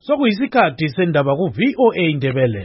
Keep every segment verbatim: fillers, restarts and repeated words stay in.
Sokuyisikhathi sendaba ku V O A Indebele.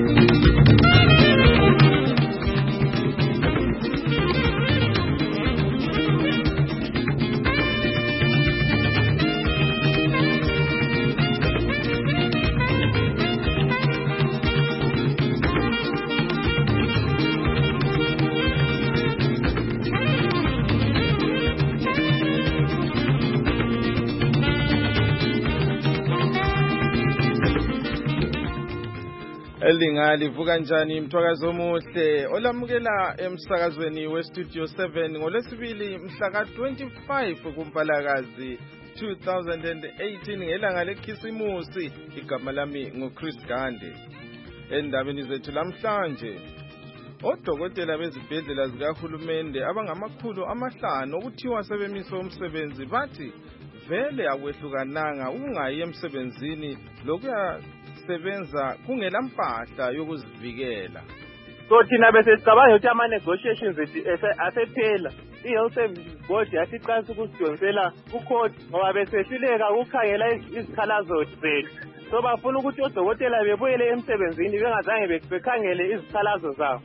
Elingali vuka njani mthwakazi omuhle olamukela emsakazweni we Studio seven ngolesibili mhla ka twenty-five kuMpalakazi two thousand eighteen ngelanga lekhisimusi. Igama lami nguChris Gande. Endabeni zethu lamhlanje, odokotela bezibhedlela zikahulumende abangamakhulu amahlanu okuthiwa sebemiswe umsebenzi bathi vele akwehlukananga ungayi emsebenzini lokuya sebenza kungela mpahla yokuzivikela. So thina bese sicabanga ukuthi ama negotiations asephela. I-Health Services Board yathi qanisa ukusidonsela ku-court ngoba besehluleka ukukhangela izikhalazo zethu. So bafuna ukuthi odokotela bebuyele emsebenzini bengazange bekhangele izikhalazo zabo.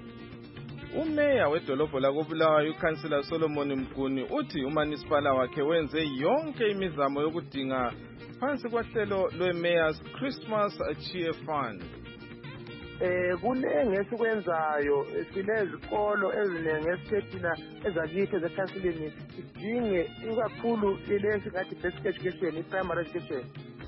Umeya wedolobho lakoBulawayo uCouncillor Solomon Mguni uthi umanisipala wakhe wenze yonke imizamo yokudinga phansi kwahlelo lwe-Mayor's Christmas Cheer Fund. Eh kunenge esikwenzayo silezikolo ezinenge esithina ezakithi zekansilini sidinge ikakhulu lesi ngathi basic education i-primary education.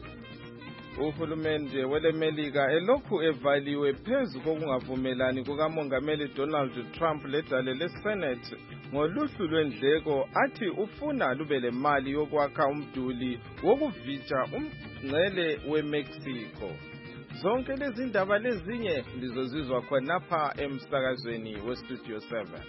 Uhulumende welemelika elokhu evaliwe phezu kokungavumelani kukamongameli Donald Trump ledale leSenate ngoluhlu lwendleko athi ufuna lube le mali yokwakha umduli wokuvitsha umngcele weMexico. Zonke lezi ndaba lezinye lizozizwa khonapha emsakazweni we Studio seven.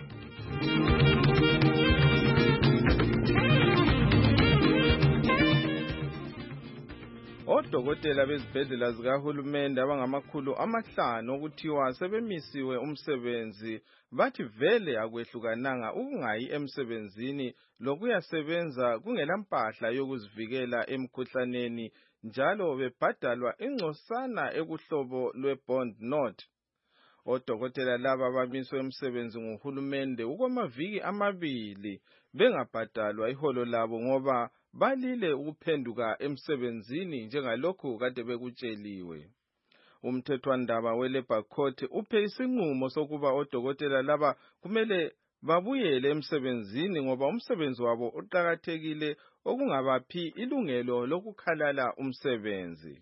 Odokotela bezibhedlela zikahulumende abangamakhulu amahlanu okuthiwa sebemisiwe umsebenzi bathi vele akwehlukananga ukungayi emsebenzini lokuyasebenza kungela mpahla yokuzivikela emkhuhlaneni njalo bebhadalwa ingcosana ekuhlobo lwe-bond note. Odokotela laba bamiswe umsebenzi nguhulumende ukwamaviki amabili bengabhadalwa iholo labo ngoba balile ukuphenduka emsebenzini njengalokhu kade bekutsheliwe. Umthethwandaba we-Labour Court uphe isinqumo sokuba odokotela laba kumele babuyele emsebenzini ngoba umsebenzi wabo uqakathekile okungabaphi ilungelo lokukhalala umsebenzi.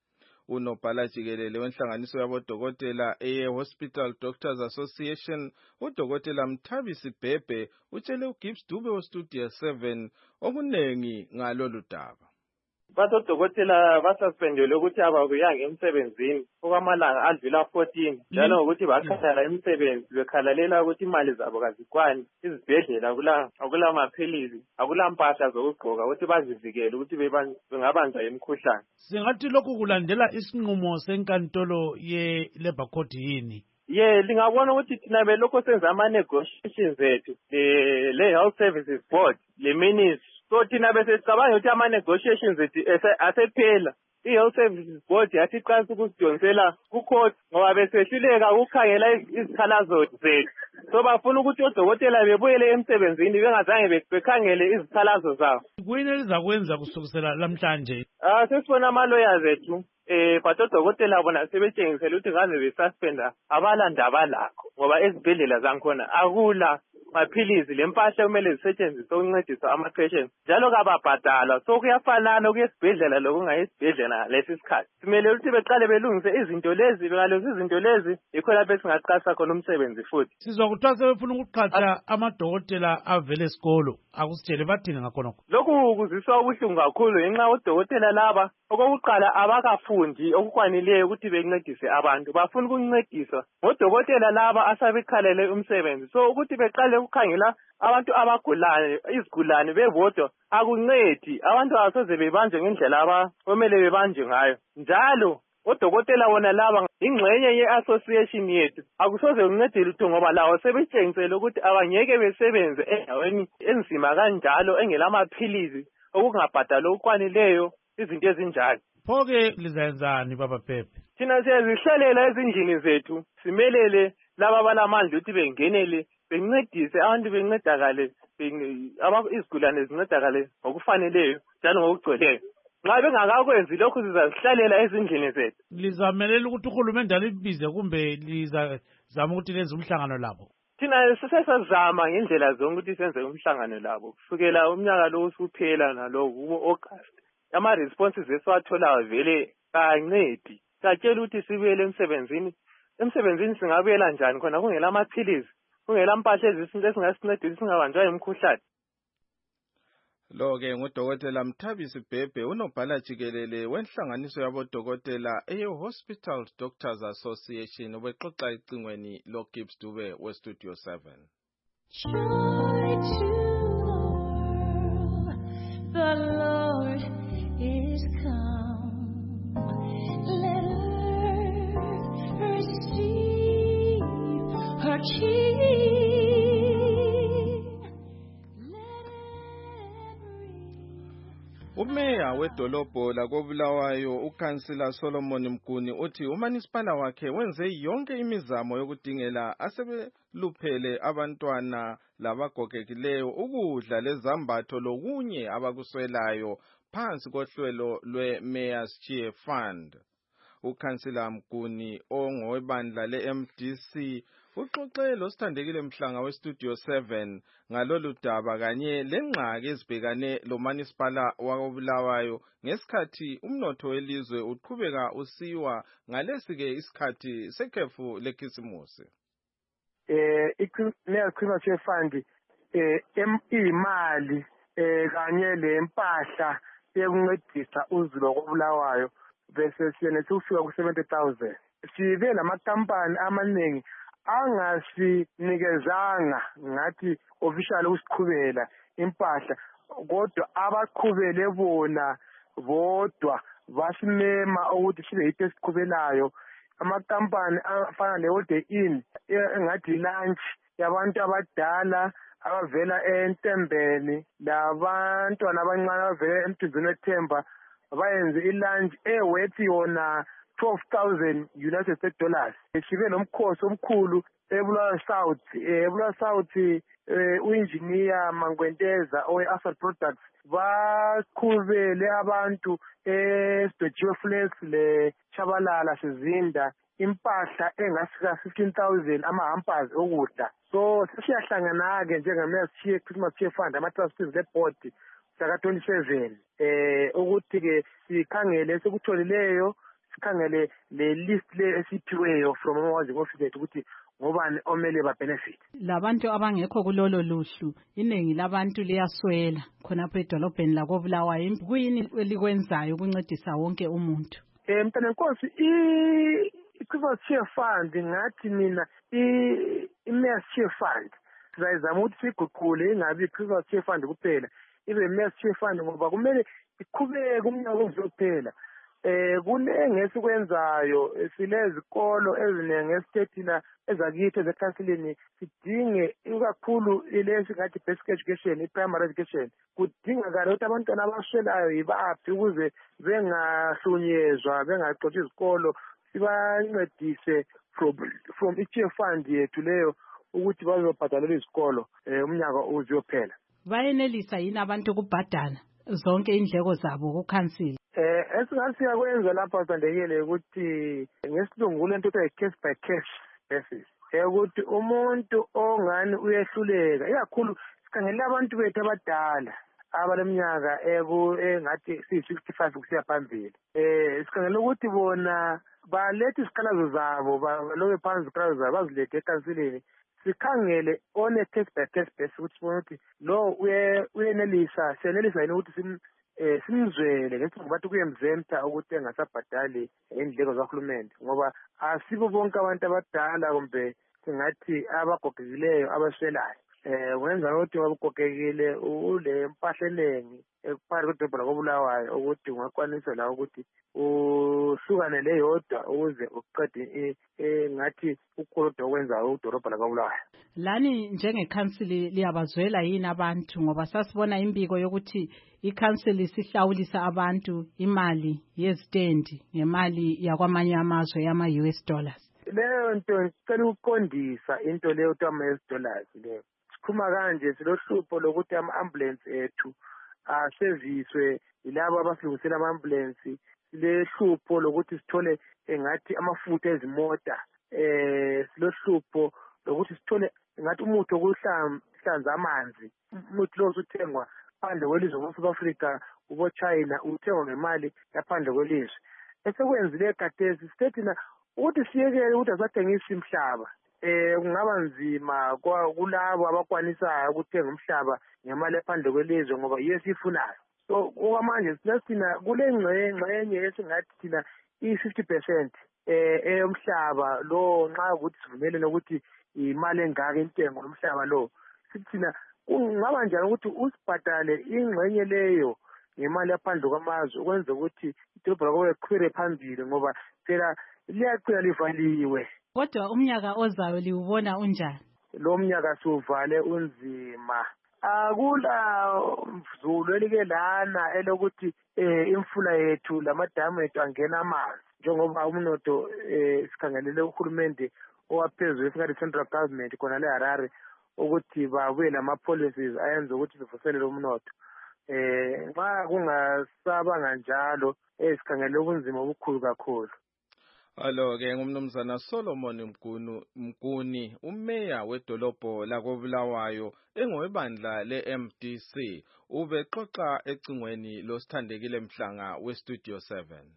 Unobhala jikelele wenhlanganiso yabodokotela e-Hospital Doctors Association udokotela Mthabisi Bhebhe utshele uGibbs Dube we-Studio seven okunengi ngalolu daba. Bathi odokotela basuspendele ukuthi ababuyanga emsebenzini okwamalanga adlula fourteen njalo ukuthi bakhathala imisebenzi bekhalalela ukuthi imali zabo kazikwani izibhedlela akula akula maphilisi akula mpahla zokugqoka ukuthi bazivikele ukuthi bengabanjwa imikhuhlane. Singathi lokhu kulandela isinqumo senkantolo ye-Labour Court yini? Ye lingabona ukuthi thina belokho senza ama negotiations zethu le Health Services Board le ministry. So thina bese sicabanga ukuthi ama negotiations zethu asephela. I-Health Services Board yathi qanisa ukusidonsela ku-court ngoba besehluleka ukukhangela izikhalazo zethu. So bafuna ukuthi odokotela bebuyele emsebenzini bengazange bekhangele izikhalazo zabo. Kuyini elizakwenza kusukela lamhlanje? Ah sesibona ama-lawyers zethu eh but odokotela bona sebetshengisela ukuthi ngaze besuspenda abalandaba lakho ngoba ezibhedlela zankhona akula maphilisi lempahla kumele zisetshenziswe ukuncedisa ama-patients njalo kababhadalwa. So kuyafanana ukuyesibhedlela lokungayi esibhedlela lesi sikhathi. Simele ukuthi beqale belungise izinto lezi bengalungisa izinto lezi yikho lapho esingaqasa khona umsebenzi futhi. Sizwa kuthiwa sebefuna ukuqhatsha amadokotela avele esikolo. Akusitshele bathini ngakhonokho? Lokhu kuziswa ubuhlungu kakhulu ngenxa odokotela laba okokuqala abakafundi okukwanileyo ukuthi bencedise abantu. Bafuna ukuncediswa ngodokotela laba asabekhalele umsebenzi. So ukuthi beqale ukukhangela abantu abagulayo izigulane bebodwa akuncedi. Abantu abasoze bebanjwe ngendlela abamele bebanjwe ngayo. Njalo odokotela bona laba ingxenye ye-association yethu akusoze uncede lutho ngoba lawo sebetshengisele ukuthi abangeke besebenze endaweni enzima kanjalo engelamaphilisi okungabhadalwa okwanileyo izinto ezinjalo. pho-ke lizayenzani baba Phephe? Thina siyazihlalela ezindlini zethu simelele laba balamandla ukuthi bengenele bencedise abantu bencedakale izigulane zincedakale ngokufaneleyo njalo ngokugcweleyo. Nxa bengakakwenzi lokhu sizazihlalela ezindlini zethu. Lizamelela ukuthi uhulumende alibize kumbe lizazama ukuthi lenze umhlangano labo? Thina sisesazama ngendlela zonke ukuthi senze umhlangano labo kusukela umnyaka lo usuphela nalo ku-August. Ama-responses esiwatholayo vele kancedi. Satshela ukuthi sibuyele emsebenzini. Emsebenzini singabuyela njani khona kungela amaphilizi, kungela mpahla ezisinto esingasincedisa singabanjwa yimkhuhlane. Lo-ke ngudokotela Mthabisi Bhebhe, unobhala jikelele wenhlanganiso yabodokotela eye-Hospital Doctors Association, ubexoxa ecingweni lo-Gibbs Dube we-Studio seven. Joy to all, the Lord is come. Let earth receive her King. Umeya wedolobho lakoBulawayo ukansila Solomon Mguni uthi umanisipala wakhe wenze yonke imizamo yokudingela asebeluphele abantwana labagogekileyo ukudla lezambatho lokunye abakuswelayo phansi kohlelo lwe-Mayor's Cheer Fund. Ukansila Mguni ongowebandla le-M D C uxoxe losithandekile Mhlanga we-Studio seven ngalolu daba kanye lengxaki ezibhekane lomanisipala wakoBulawayo ngesikhathi umnotho welizwe uqhubeka usiwa ngalesi-ke isikhathi sekhefu lekhisimusi. Eh i-Mayor's Cheer Fund eh imali eh kanye lempahla yokuncedisa uzulu wakoBulawayo bese siyene sifika ku seventy thousand. Sibe lamakampani amaningi angasinikezanga ngathi official usiqhubela impahla kodwa abaqhubele bona bodwa basimema ukuthi sibe yitho esiqhubelayo. Amakampani afana ne-Holiday Inn engathi lunch yabantu abadala abavela eNtembeni labantwana abancane abavela emthunzini wethemba bayenze ilunch ewethi yona twelve thousand United States dollars. Sibe nomkhosi omkhulu eBulawayo South, eBulawayo South u-engineer Mangwenteza owe-Asset Products baqhubele abantu eStudio Flex le Chabalala Sizinda impahla engasika fifteen thousand ama-hampers okudla. So sesiyahlangana-ke njenge-Mayor's Cheer Christmas Cheer Fund ama-trustees le-board saka twenty-seven eh ukuthi-ke sikhangele sekutholileyo sikhangele le list le esiphiweyo from amawazing office ukuthi ngobani omele ba benefit. Labantu abangekho kulolo luhlu iningi labantu liyaswela khonapho edolobheni lakoBulawayo. Kuyini elikwenzayo ukuncedisa wonke umuntu? Eh mntana Nkosi i Christmas Cheer Fund ngathi mina i-Mayor's Cheer Fund sizayizama ukuthi siguqule ingabi Christmas Cheer Fund kuphela ibe Mayor's Cheer Fund ngoba kumele iqhubeke umnyaka uzophela. Eh kunenge esikwenzayo silezikolo ezinenge esitethina ezakithi ezekhansilini sidinge ikakhulu ilesi ngathi basic education i-primary education kudingakala ukuthi abantwana abaswelayo yibaphi ukuze bengahlunyezwa bengaxotsha izikolo sibancedise from from i-Cheer Fund yethu leyo ukuthi bazobhadalela izikolo umnyaka uzophela. Bayenelisa yini abantu ukubhadala zonke indleko zabo kukhansili? Eh esingasiya kwenza lapha sandekele ukuthi ngesilungu lento ekuthiwa case by case basis. Eh ukuthi umuntu ongani uyehluleka ikakhulu sikhangele abantu bethu abadala abaleminyaka eku engathi sixty-five kusiya phambili. Eh sikhangele ukuthi bona balethe isikhalazo zabo balobe phansi isikhalazo zabo bazilethe ekansilini. Sikhangele on a case by case basis ukuthi sibone ukuthi lo uye uyenelisa senelisa yini ukuthi sim eh simzwele ngesikhathi bathi kuyemzenta ukuthi engasabhadali indleko zahulumende ngoba asibo bonke abantu abadala kumbe singathi abagogekileyo abaswelayo. Eh wenza ukuthi wabugogekile ule mpahla eningi ekuphakathi kwedolobha lakoBulawayo ukuthi ungakwanisa la ukuthi uhlukane leyodwa ukuze uqede ngathi ukholodwa okwenza udolobha lakoBulawayo. Lani njengekhansili liyabazwela yini abantu ngoba sasibona imbiko yokuthi ikhansili sihlawulisa abantu imali yezitendi ngemali yakwamanye amazwe yama-U S dollars. Leyo nto sicela ukuqondisa into leyo kuthiwa ama-U S dollars leyo. Sikhuluma kanje silohlupho lokuthi ama-ambulance ethu aseviswe yilabo abasilungisela ama-ambulance. Silohlupho lokuthi sithole engathi amafutha ezimota. Eh silohlupho lokuthi sithole ngathi umuthi wokuhlanza amanzi. Umuthi lo usuthengwa phandle kwelizwe kwa-South Africa ubo China uthengwa ngemali yaphandle kwelizwe. Esekwenzile khathesi sithethina ukuthi siyekele ukuthi asathengisa imhlaba. Eh kungaba nzima kulabo abakwanisayo ukuthenga umhlaba ngemali yaphandle kwelizwe ngoba yiyo sifunayo. So okwamanje sina kule ngxenye esingathi thina i-fifty percent eh eyomhlaba lo nxa ukuthi sivumelene ukuthi imali engaka intengo yomhlaba lo sithina kungaba njani ukuthi usibhadale ingxenye leyo ngemali yaphandle kwamazwe ukwenza ukuthi idolobha lakho liqhubeke phambili ngoba phela liyaqina livaliwe. Kodwa umnyaka ozayo liwubona unjani? Lo mnyaka siuvale unzima. Akula mzulu elike lana elokuthi eh imfula yethu lamadamu ethu angena amanzi njengoba umnotho eh sikhangelele uhulumende owaphezulu esingathi central government khona le Harare ukuthi babuye lama policies ayenza ukuthi sivuselele umnotho. Eh nxa kungasaba kanjalo esikhangele ubunzima obukhulu kakhulu. Alo ke ngumnumzana Solomon Mgunu Mguni umeya wedolobho lakoBulawayo engowebandla le-M D C ubexoxa ecingweni losithandekile Mhlanga weStudio seven.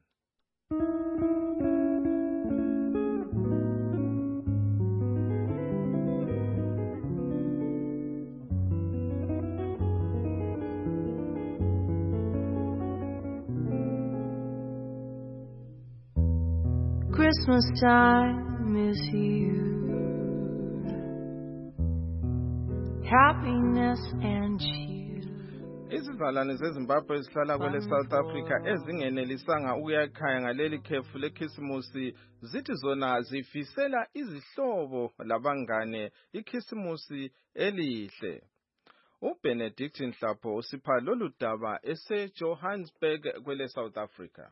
Christmas time is here. Happiness and cheer. Izizalwane zeZimbabwe ezihlala kwele South Africa ezingenelisanga ukuya ekhaya ngaleli khefu lekhisimusi zithi zona zifisela izihlobo labangane ikhisimusi elihle. uBenedict Nhlapho usipha lolu daba eseJohannesburg kwele South Africa.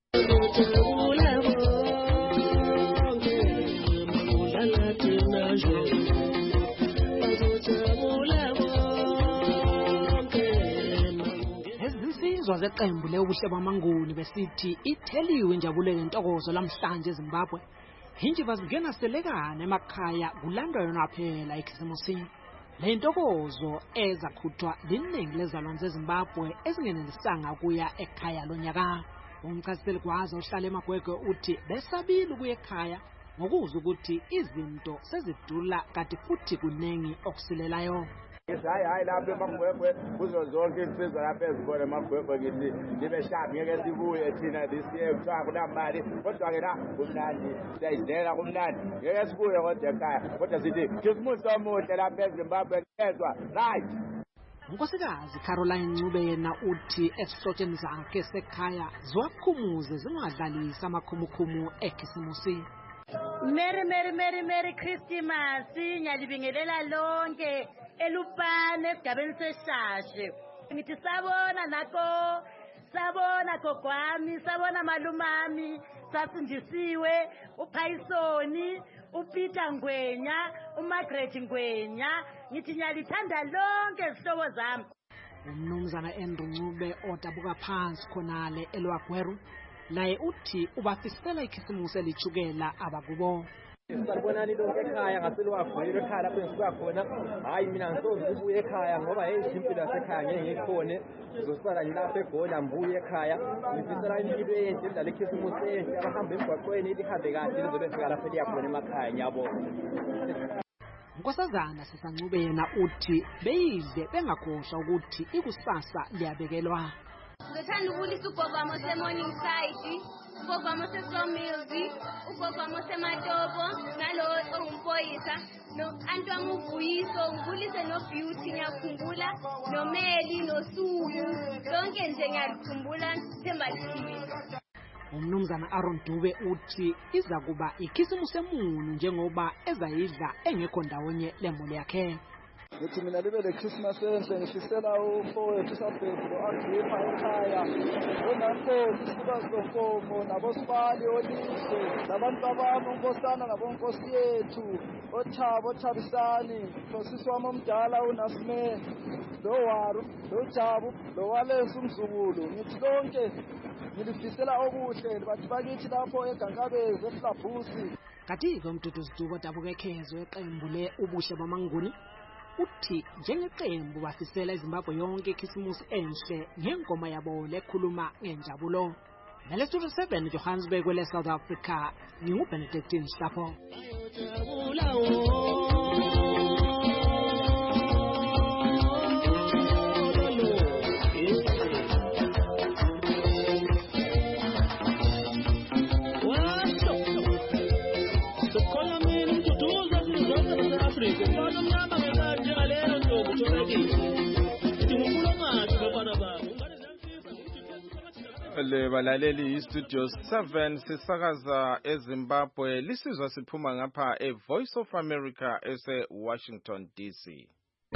Ezinsizwa zeqembu lebuhle bamanguni besithi itheliwe injabulo yentokozo lamhlanje eZimbabwe. Hinji bazingena selekana emakhaya kulandwa yona phela ekhisimusini. Le ntokozo ezakhuthwa liningi lezalwane zeZimbabwe ezingenelisanga kuya ekhaya lonyaka. Umchaziseli kwaza uhlala eMagwegwe uthi besabile ukuya ekhaya ngokuza ukuthi izinto sezidula kanti futhi kunengi okusilelayo. Hayi hayi lapha eMagwegwe kuzo zonke insizwa lapha ezibona eMagwegwe ngithi nibe sharp ngeke sibuye thina this year kuthiwa kunamali kodwa ke la kumnandi siyayidlela kumnandi ngeke sibuye kodwa ekhaya kodwa sithi Christmas omuhle lapha eZimbabwe ezwa right. Unkosikazi Caroline Ncube yena uthi esihlotsheni zakhe sekhaya ziwakhumuze zingadlalisa amakhumukumu ekhisimusi. Merry Merry Merry Merry Christmas ngiyalibingelela lonke elupane esigabeni seshashe. Ngithi sabona nako sabona gogwami sabona malumami sasindisiwe uPhaisoni uPeter Ngwenya uMargaret Ngwenya ngithi ngiyalithanda lonke izihlobo zami. Umnumzana Andrew Ncube odabuka phansi khonale elwagweru naye uthi ubafisela ikhisimusi elichukela abakubo. Sibonani lonke ekhaya ngaselwagweru ekhaya lapho ngisuka khona hayi mina ngisoze ubuye ekhaya ngoba hey impilo yasekhaya ngeke ngikhone ngizosala ngilapha eGola mbuye ekhaya ngifisela impilo enhle indlela ikhisimusi enhle abahamba emgwaqweni lihambe kahle lizobe fika lapho liyakhona emakhaya ngiyabona. Nkosazana sisancube yena uthi beyidle bengakhohlwa ukuthi ikusasa liyabekelwa. Ngithanda ukulisa ugogwamo se-Morning Side, ugogwamo se-Sawmills, ugogwamo se-Matopo, nalo ongumpoyisa, no-anti wami uVuyiso, ngibulise no-Beauty ngiyakhumbula, noMeli, noSulu, lonke nje ngiyakhumbula Themba Likhili. umnumzana Aaron Dube uthi iza kuba ikhisimusi emunu njengoba ezayidla engekho ndawonye lemuli yakhe. Ngithi mina libe le Christmas enhle ngifisela umfowethu uSabhedu lo-Agrippa ekhaya onankosi Sibazi Nkomo nabosibali olihle nabantu abami unkosana nabonkosi yethu oThabo Thabisani nosisi wami omdala uNasme lowaru loJabu lowalesi umzukulu ngithi lonke ngilifisela okuhle bathi bakithi lapho eGankabezi eFlabusi. Kathi-ke uMduduzi Dube odabuka ekhezo eqembu le ubuhle bamanguni uthi njengeqembu bafisela iZimbabwe yonke ikhisimusi enhle ngengoma yabo lekhuluma ngenjabulo. Nalestudio seven Johannesburg kwele South Africa nginguBenedictine Hlapho. Le balaleli iStudio seven sisakaza eZimbabwe lisizwa siphuma ngapha eVoice of America ese Washington D C.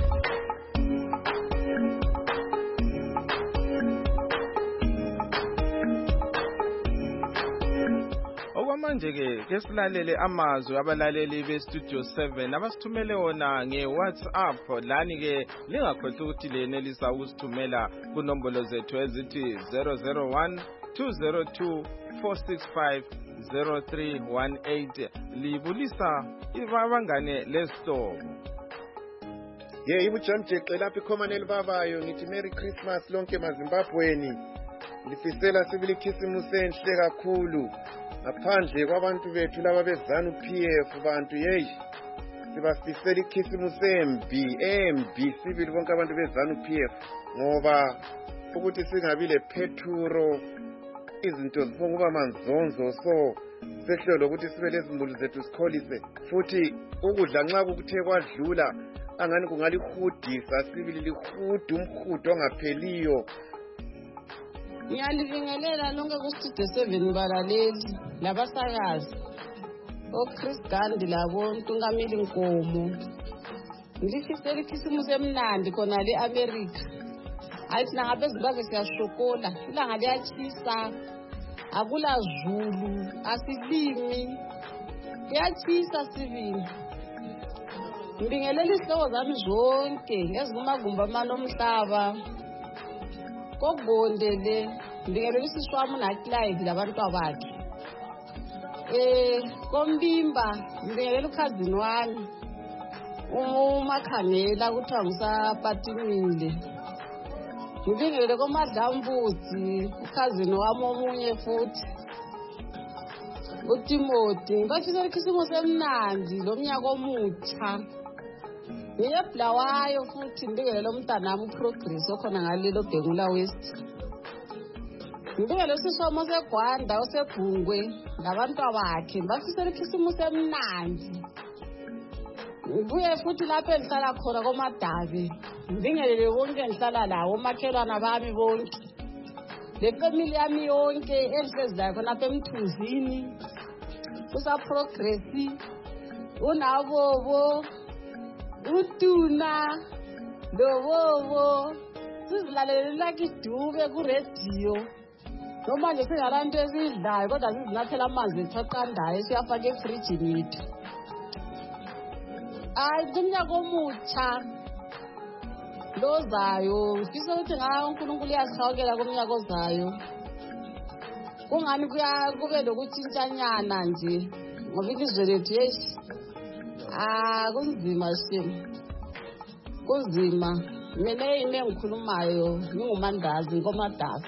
Okwamanje ke ke silalele amazwi abalaleli beStudio seven abasithumele wona ngeWhatsApp lani ke lingakhohlwa ukuthi lenelisa ukusithumela kunombolo zethu ezithi zero zero one two zero two four six five zero three one eight libulisa ibabangane lesihlobo. Ye ibu John Jexe lapha iKhomaneli babayo ngithi Merry Christmas lonke maZimbabweni lifisela sibili khisimusi enhle kakhulu ngaphandle kwabantu bethu laba bezanu P F bantu yeyi sibafisela ikhisimusi embi embi sibili bonke abantu bezanu P F ngoba ukuthi singabi le phethuro izinto ziphonguba manzonzo so sehlelo ukuthi sibe lezimuli zethu sikholise futhi ukudla nxa kukuthe kwadlula angani kungalihudisa sibili lihudu umhudo ongapheliyo. Ngiyalibingelela lonke kuStudio seven balaleli labasakazi oChris Gandhi labo Ntungamili Nkomo. Ngilifisela ikhisimusi emnandi khona le America. Ayithi nangabe Zimbabwe siyashokola ilanga liyatshisa akula zulu asilimi liyatshisa sibili. Ngibingelela isihlobo zami zonke ezikumagumba amalo omhlaba kokubondele ngibingelela isisi wami uNaklide labantu abakhe eh kombimba ngibingelela ukhazini wami uMakhamela kuthiwa ngusapatimile. Ngibingelele koMadlambuzi ukhazini wami omunye futhi uTimothy. Ngibafisela ikhisimusi emnandi lomnyaka omutsha. Ngiyebhlawayo futhi ngibingelele umntanami uProgress okhona ngalelo Bhengula West. Ngibingelele usisi wami oseGwanda oseBhungwe labantu abakhe ngibafisela ikhisimusi emnandi. Ngibuye futhi lapho engihlala khona koMadabe ngibingelele bonke engihlala lawo omakhelwana bami bonke le family yami yonke engihlezi khona lapha eMthunzini usaProgress uNabobo uTuna lobobo sizilalele Lucky Dube ku-radio noma nje singalanto ezidlayo kodwa sizinathela amanzi ethaqandayo siyafaka efrijini yethu. Hayi kumnyaka omutsha lozayo ngifisa ukuthi ngayo uNkulunkulu uyasihawukela kumnyaka ozayo kungani kuya kube lokutshintshanyana nje ngoba ilizwe lethu yeshi ah kunzima simo kunzima. Mina yimi engikhulumayo nginguMandazi koMadazi.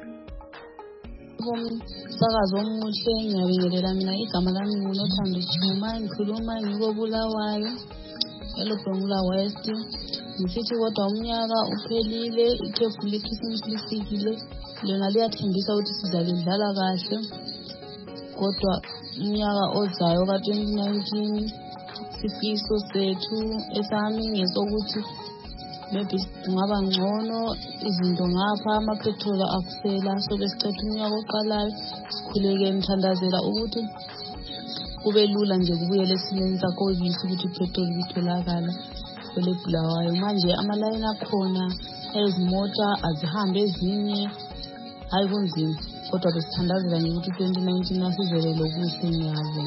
Umsakazo omuhle ngiyabingelela mina igama lami nguNothando Juma ngikhuluma ngikobulawayo eLobhengula West. Ngisithi kodwa umnyaka uphelile ikhefu lekhisimusi lifikile lona liyathembisa ukuthi sizalidlala kahle kodwa umnyaka ozayo ka twenty nineteen sifiso sethu esami ngesokuthi maybe kungaba ngcono izinto ngapha amapetrol akusela so besicela unyaka oqalayo sikhuleke nithandazela ukuthi kube lula nje kubuyele esimeni sakobisi ukuthi ipetrol itholakala kwele Bulawayo. Manje amalayini akhona ezimota azihambe ezinye hayi kunzima kodwa besithandazela nje ukuthi twenty nineteen asizele lokuhle ngiyabo.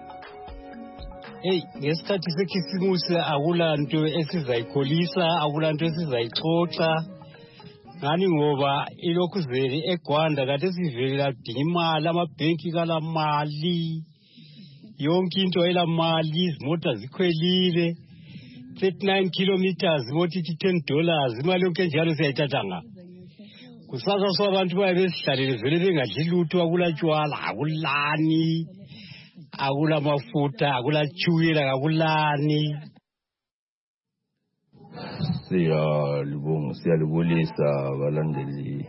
Hey, ngesikhathi sekhisimusi akulanto esizayikholisa, akulanto esizayixoxa. Ngani ngoba ilokhu zeli eGwanda kade sivelela kudinga imali, amabhenki kala mali, yonke into ayela mali, izimota zikhwelile, thirty-nine kilometers, imoto ithi ten dollars, imali yonke njalo siyayithatha nga. Kusasa so abantu baye besihlalele vele bengadli lutho, akulatshwala, akulani, akula mafuta, akula tshukela, akulani. Siyalibonga, siyalibulisa abalandeli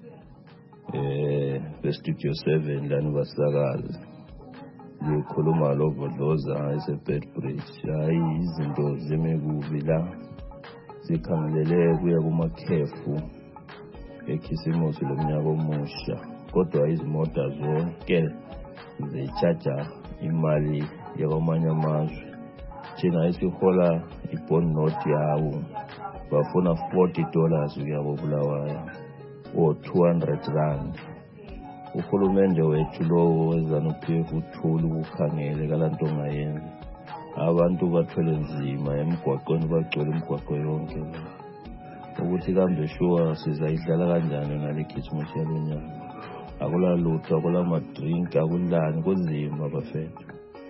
eh beStudio seven lana basakazi. Likhuluma lo Vodloza eseBedbridge. Hayi izinto zemekubi la. Sikhangelele kuya kumakhefu ekhisimusi lomnyaka omusha. Kodwa izimota zonke zichaja imali yakwamanye amazwe. Thina isihola ibond note yawo bafuna forty dollars uyabo Bulawayo or two hundred rand. Uhulumende wethu lowo wezanup f uthula ukukhangele kalanto ngayenza. Abantu bathwele nzima emgwaqweni bagcwele imigwaqo yonke. Ukuthi kambe sure sizayidlala kanjani ngale Christmas yalonyaka. Akula lutho, akula madrink, akulani kunzima bafethu.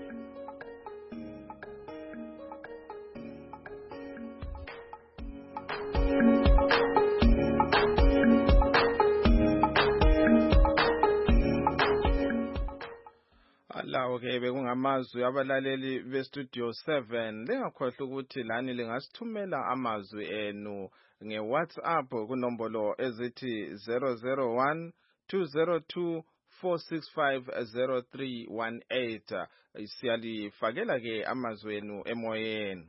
Lawo ke bekungamazwi abalaleli beStudio seven. Lingakhohlwa ukuthi lani lingasithumela amazwi enu ngeWhatsApp kunombolo ezithi zero zero one two zero two four six five zero three one eight. Siyalifakela ke amazwi enu emoyeni.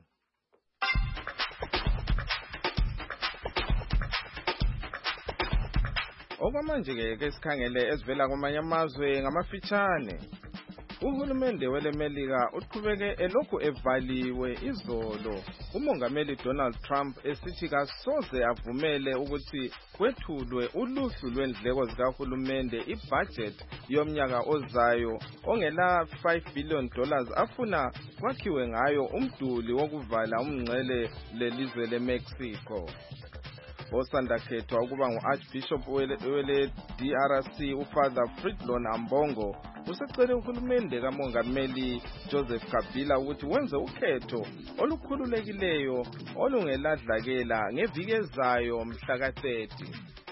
Okwamanje ke ke sikhangele esivela kwamanye amazwe ngamafitshane. Uhulumende welemelika uqhubeke elokhu evaliwe izolo. Umongameli Donald Trump esithi kasoze avumele ukuthi kwethulwe uluhlu lwendleko zikahulumende ibudget yomnyaka ozayo ongela five billion dollars afuna kwakhiwe ngayo umduli wokuvala umngcele lelizwe leMexico. Osanda khethwa ukuba ngu-Archbishop wele D R C uFather Fridlon Ambongo usecele uhulumende kamongameli Joseph Kabila ukuthi wenze ukhetho olukhululekileyo olungeladlakela ngeviki ezayo mhla ka thirty.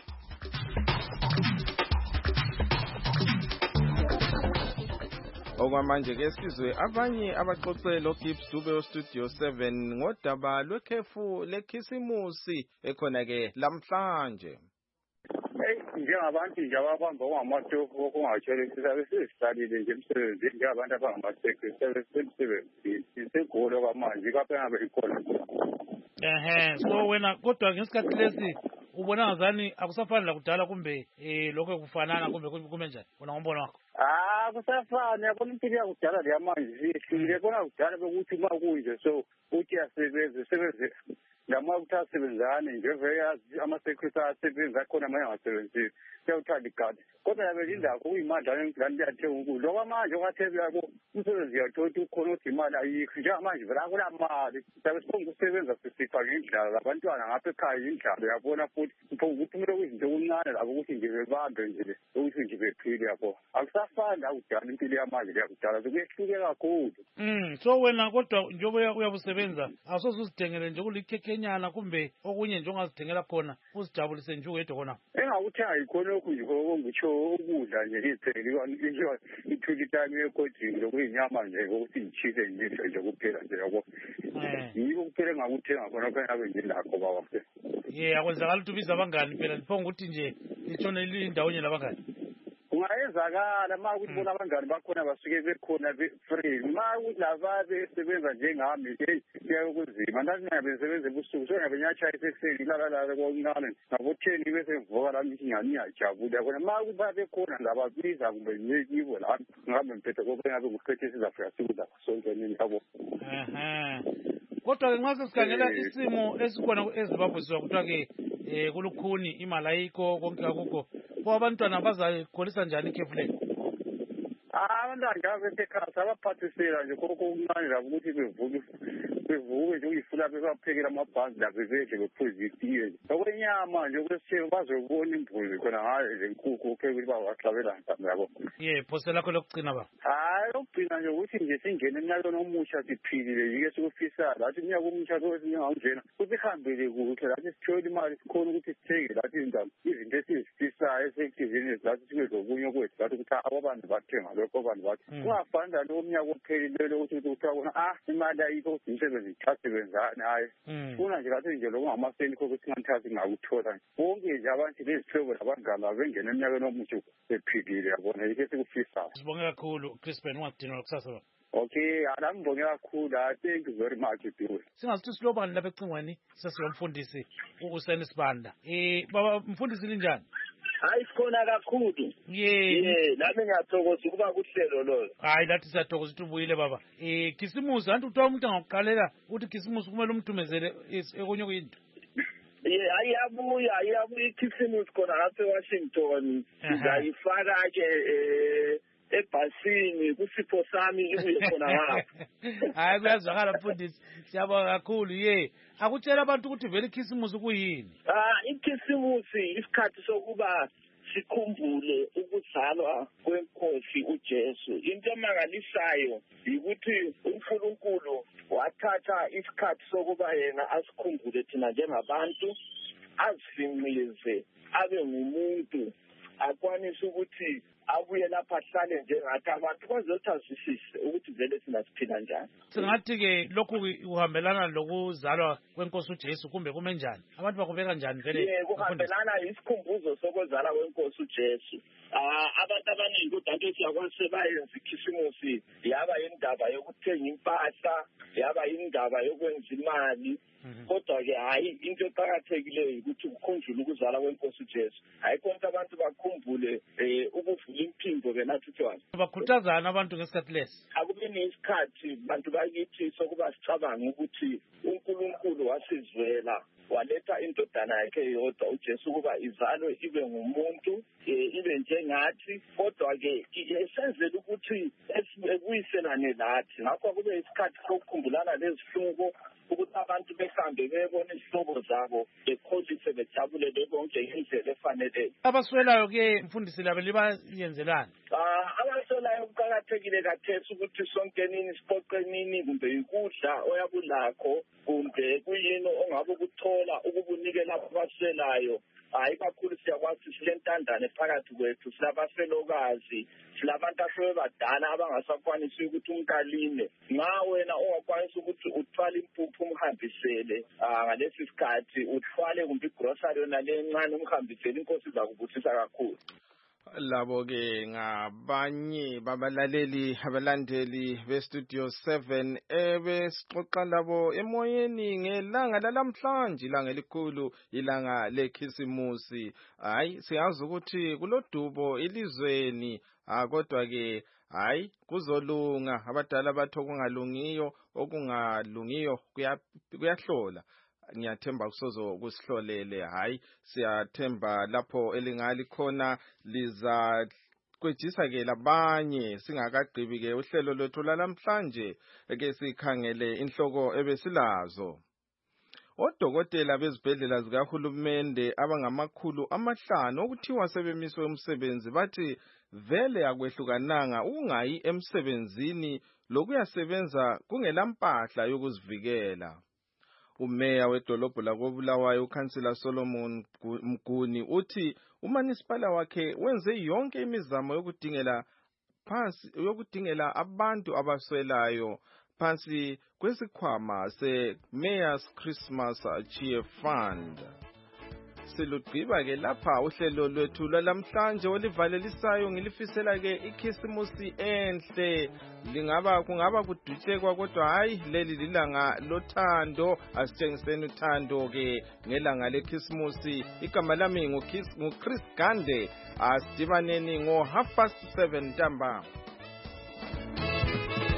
Okwamanje ke sizwe abanye abaxoxela uGibbs Dube weStudio seven ngodaba lwekhefu lekhisimusi ekhona ke lamhlanje. Hey, njengabantu nje ababamba okungamatofu okungatshele sisabe sizihlalile nje emsebenzini njengabantu abangamasekretari semsebenzini isegolo kwamanje kaphe ngabe ikhona. Ehe, so wena kodwa ngesikhathi lesi ubona ngazani akusafani la kudala kumbe eh lokho kufanana kumbe kume njani wona ngombono wakho? Ah, kusafani yabona impilo yakudala leyamanje sihlile bona kudala bekuthi uma kunje so uthi asebenze sebenze ngama ukuthi asebenzane nje veyazi ama-secretary asebenza khona amanye angasebenzisi kuyawuthanda igadi kodwa yabe indakho kuyimandla engilani liyathenga ukudla okwamanje okwathebe yabo umsebenzi uyathola ukuthi ukhona ukuthi imali ayikho njengamanje vele akula mali sabe siphonga ukusebenza sisifa ngendlala abantwana ngapha ekhaya indlala yabona futhi mphonga ukuthi kumele kwizinto okuncane labo ukuthi nje bebambe nje ukuthi nje bephile yabo akusafani la kudala impilo yamanje leyakudala sekuyehluke kakhulu. Mm, so wena kodwa njengoba uyabusebenza awusoze uzithengele nje kulikhekenyana kumbe okunye nje ongazithengela khona uzijabulise nje uwedwa khona? Engakuthenga yikhona lokhu nje ongutsho ukudla nje ithele ithuli time yekodini lokuyinyama nje ukuthi ichile nje nje kuphela nje yabo. Yiko kuphela engakuthenga khona phela abe nje lakho baba mfethu. Yeah, akwenzakala ukuthi ubiza abangani phela liphonga ukuthi nje litshone lindawo nye labangani. kungayenzakala ma ukuthi bona abangani bakhona basuke bekhona free ma ukuthi laba besebenza njengami hey kuyakuzima ndazingabe besebenza ebusuku so ngabe nyachaya esekuseni lalalala kokuncane ngabo ten bese vuka la ngithi ngani ngiyajabula khona ma ukuthi babekhona ngababiza kumbe nyekibo la ngabe mphethe kobe ngabe kuqethe sizafika sikuda sonke nini yabo. Aha. Kodwa ke nxa sesikhangela isimo esikhona eZimbabwe sizwa kuthiwa ke eh kulukhuni imali ayikho konke akukho bo abantwana bazakholisa njani ikhefu le? Abantwana ngabe bekhasa abaphathisela nje khokho okuncane labo ukuthi bevuke bevuke nje uyifuna bebaphekela amabhanzi la bevedle bephuza itiye okwenyama nje kwesithelo bazobona imbuzi khona hayi lenkukhu pheke ukuthi bawaxabela njani yabo. Ye phose lakho lokugcina ba hayi lokugcina nje ukuthi nje singene emnyakeni omusha siphilile yike sikufisa lathi umnyaka omusha singawungena ukuthi ihambele kuhle lathi sithole imali sikhona ukuthi sithenge lathi izinto izinto esizifisayo esekuthiweni lathi sibe lokunye kwethu lathi ukuthi abantu bathenga lokho abantu bathi kungafani nalo umnyaka ophelile ukuthi kuthiwa khona ah imali ayikho ukuthi umsebenzi ithathebenzani hayi funa nje lathi nje lokungamaseni khokho singathathi ngakuthola bonke nje abantu bezithwebo labangala bengena emnyakeni omusha bephilile yabona yike sikufisayo. Sibonge kakhulu Crispin ungadinwa kusasa ba. Okay, alambonge kakhulu. Thank you very much Bill. Singasithi silobani lapha ecingweni sesiyomfundisi uSeni Sibanda. Eh baba mfundisi linjani? Hayi sikhona kakhulu. Ye. Yeah, nami ngiyathokoza ukuba kuhlelo lo. Hayi lathi siyathokoza ukuthi ubuyile baba. Eh Khisimusi anti uthiwa umuntu angakuqalela uthi Khisimusi kumele umthumezele ekonye kuyinto. Yeah, ayabuya ayabuya iKhisimusi khona lapha eWashington. Ngizayifaka ke eh ebhasini kusipho sami ibuye khona ngapha. Hayi kuyazwakala mfundisi siyabonga kakhulu ye. Akutshela abantu ukuthi vele iKhisimusi kuyini? Ah iKhisimusi isikhathi sokuba sikhumbule ukuzalwa kwenkosi uJesu. Into emangalisayo ukuthi uNkulunkulu wathatha isikhathi sokuba yena asikhumbule thina njengabantu azifinqize abe ngumuntu akwanise ukuthi abuye lapha ahlale njengathi abantu bazothi azwisise ukuthi vele thina siphila njani. Singathi ke lokhu uhambelana lokuzalwa kwenkosi uJesu kumbe kume njani? Abantu bakubeka njani vele? Yeah, kuhambelana isikhumbuzo sokuzalwa kwenkosi uJesu. Ah abantu abaningi kodwa siyakwazi bayenza iKhisimusi yaba indaba yokuthenga impahla, yaba indaba yokwenza imali. Kodwa ke hayi into eqhakathekileyo ukuthi ukukhunjula ukuzalwa kwenkosi uJesu. Hayi konke abantu bakhumbule eh ukuvula impimbo ke nathi tshwana. Bakhuthazana abantu ngesikhathi lesi. Akube nesikhathi bantu bakithi sokuba sicabanga ukuthi uNkulunkulu wasizwela waletha indodana yakhe yodwa uJesu kuba izalwe ibe ngumuntu ibe njengathi kodwa ke esenzele ukuthi esibuyiselane lathi ngakho kube isikhathi sokukhumbulana lezihluko ukuthi abantu behambe bebona izihlobo zabo bekholise bejabule bonke ngendlela efanele. Abaswelayo ke mfundisi labo libayenzelani? Ah abaswelayo kuqakathekile kathesi ukuthi sonke nini sipoqe nini kumbe ikudla oyabulakho kumbe kuyini ongabe ukuthola ukubunikela abaswelayo. Hayi kakhulu siyakwazi silentandane phakathi kwethu silabafelokazi silabantu asebadala abangasakwanisi ukuthi umkalime nxa wena ongakwanisi ukuthi uthwale impuphu umhambisele ngalesi sikhathi uthwale kumbe igrocery yona lencane umhambisele inkosi zakubusisa kakhulu. Labo ke ngabanye babalaleli abalandeli beStudio seven ebesixoxa labo emoyeni ngelanga lalamhlanje ilanga elikhulu ilanga leKhisimusi. Hayi siyazi ukuthi kulodubo elizweni kodwa ke hayi kuzolunga abadala batho kungalungiyo okungalungiyo kuyahlola. Ngiyathemba kusozo kusihlolele hayi siyathemba lapho elingali khona liza kwejisa ke labanye singakagqibi ke uhlelo lwethu lalamhlanje ke sikhangele inhloko ebesilazo. Odokotela bezibhedlela zikahulumende abangamakhulu amahlanu okuthiwa sebemiswe umsebenzi bathi vele akwehlukananga ukungayi emsebenzini lokuyasebenza kungelampahla yokuzivikela. Umeya wedolobho lakoBulawayo uKhansila Solomon Mguni uthi uManisipala wakhe wenze yonke imizamo yokudingela phansi yokudingela abantu abaswelayo phansi kwesikhwama seMayor's Christmas Cheer Fund. silugqiba ke lapha uhlelo lwethu lwalamhlanje olivalelisayo ngilifisela ke ikhisimusi enhle lingaba kungaba kudutyekwa kodwa hayi leli lilanga lothando asitshengiseni uthando ke ngelanga lekhisimusi igama lami nguChris Gande asidibaneni ngo half past seven ntambama.